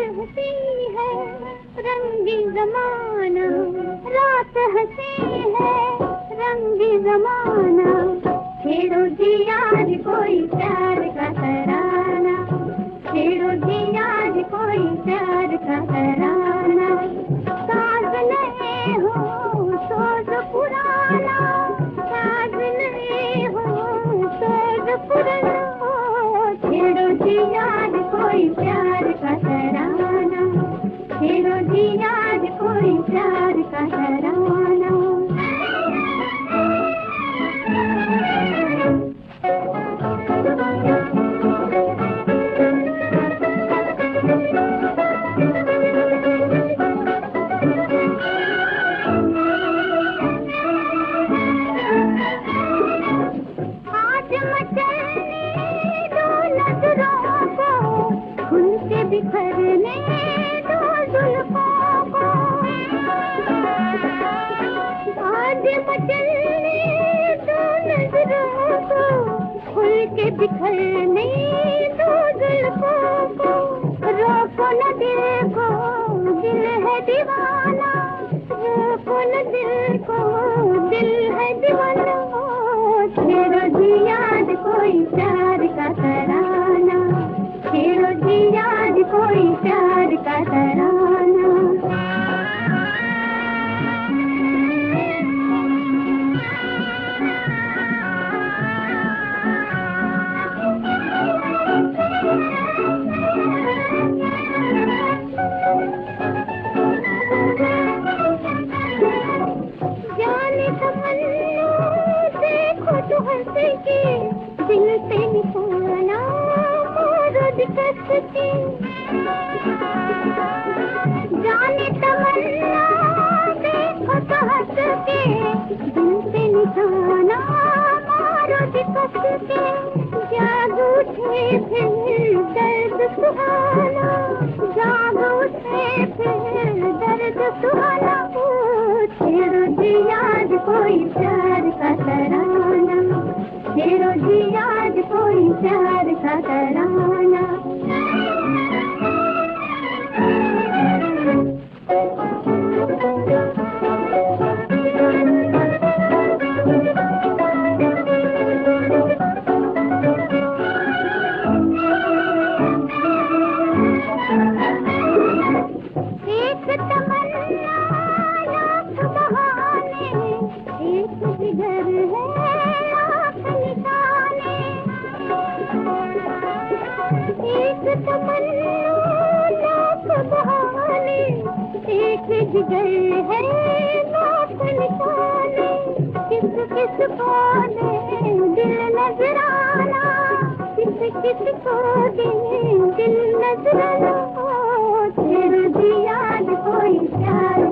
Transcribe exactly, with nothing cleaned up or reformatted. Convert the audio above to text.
हंसी है रंगी जमाना, रात हंसी है रंगी जमाना। छेड़ो जी आज कोई प्यार का तराना, छेड़ो जी आज कोई प्यार का तराना। साज नए हो सोज पुराना, साज नए हो सोज पुराना। छेड़ो जी आज कोई प्यार का तराना, छेड़ो जी आज कोई प्यार का तराना। बिखरने दो जुल्फों को, आज मचलने दो नजरों को, खुल के बिखरने दो जुल्फों को। रोको न दिल को दिल है दीवाना, रोको न दिल को दिल है दीवाना। छेड़ो जी आज कोई प्यार का तराना, छेड़ो जी आज कोई प्यार का तराना। जाने तमन्ना देखो तो हंस के दिल पे निशाना मारो दिक्कत के। जाने तमन्ना देखो तो हंस के दिल पे निशाना मारो दिक्कत के। जाग उठे फिर दर्द सुहाना, जाग उठे फिर दर्द सुहाना। छेड़ो जी आज कोई प्यार का तराना, छेड़ो जी आज कोई प्यार का तराना। एक तमन्ना लाख बहाने, एक जिगर है लाख निशाने। एक तमन्ना लाख बहाने, एक जिगर है लाख निशाने। किस किस को दे दिल नजराना, किस किस को दे दिल नजराना। छेड़ो जी आज कोई प्यार